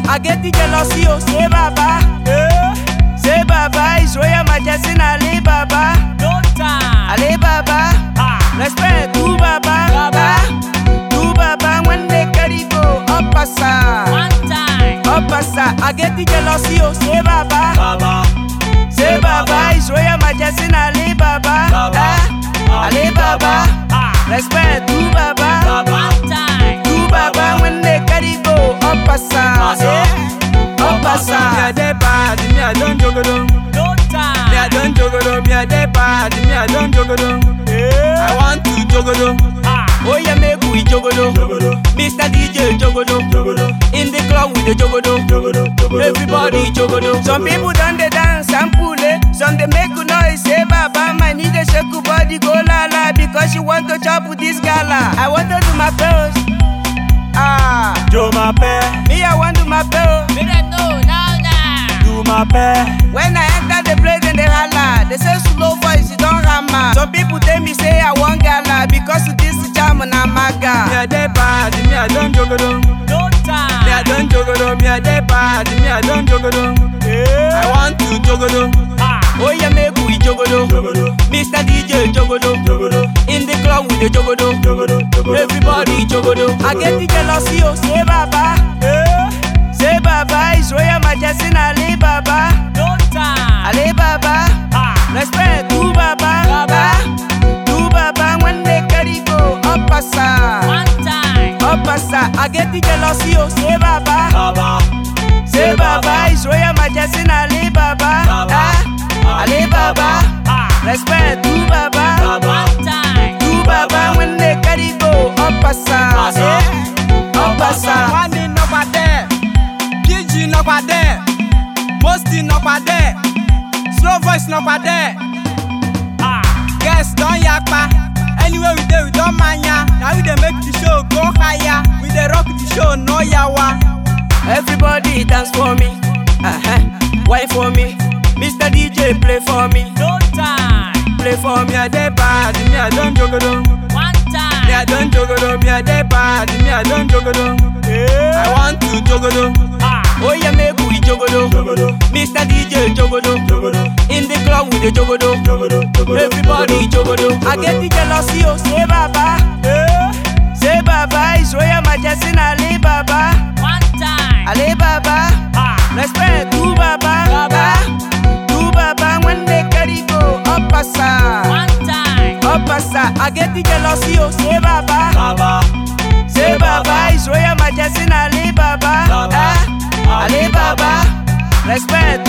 I get the jealousy, oh, say Baba. Say Baba, His Royal Majesty Ali Baba. No time. Ali Baba. Respect to Baba. To Baba when they carry go up asa. One time. Up asa. I get the jealousy, oh, say Baba. Say Baba, His Royal Majesty Ali Baba. Ali Baba. Respect to Baba. One time. To Baba when they carry go up asa. Up asa. Me a dey bad, me a don't jogodo. No time. Me a don't jogodo, me a dey bad, me a don't jogodo. I want to jogodo. Oh yeah, make we jogodo. Mr. DJ jogodo. In the club with the jogodo. Everybody jogodo. Some people done the dance and pull it. Some they make a noise. Say Baba, my need a shake body go la la because you want to chop with this gala. I want to do my best. Do my pair, Me I want to do my best. We don't know now. do my pair. When I enter the place and they holla, they say slow voice, you don't hammer. Some people tell me say I want gala because of this jam and I'm Me maga. a dey bad, me a don't jogodo. No time. Me a don't jogodo, me a dey bad, me a don't jogodo. I want to jogodo. Oh yeah, make we jogodo. Mr. DJ jogodo. In the club with the jogodo. Everybody jogodo. I get the jealousy, oh, say Baba. Say Baba, His Royal Majesty Ali Baba. No time. Ali Baba. Respect to Baba. To Baba when they carry go up asa. One time. Up asa. I get the jealousy, oh, say Baba. Say Baba, His Royal Majesty Ali Baba. Ali Baba. Respect to Baba. One time. To Baba when they carry go up asa. Up asa. Wani no pa there, PG no pa there, Mosty no pa there, Slow Voice no pa there. Guess don't yakpa. Anyway we dey, we don't mania. Now we dey make the show go higher. We dey rock the show, no yawa. Everybody dance for me. Why for me? Mr. DJ play for me. No time. Play for me. Me a dey bad, me a don't jogodo. One time. Me a don't jogodo, me a dey bad, me a don't jogodo. I want to jogodo. Oh yeah, make we jogodo. Mr. DJ jogodo. In the club with the jogodo. Everybody jogodo. I get the jealousy, oh, say Baba. Say Baba, His Royal Majesty Ali Baba. One time. Ali Baba. Respect to Baba. To Baba when they carry go up asa. One time. Up asa. I get the jealousy, oh, say Baba. Say Baba, His Royal Majesty Ali Baba. Ali Baba. Respect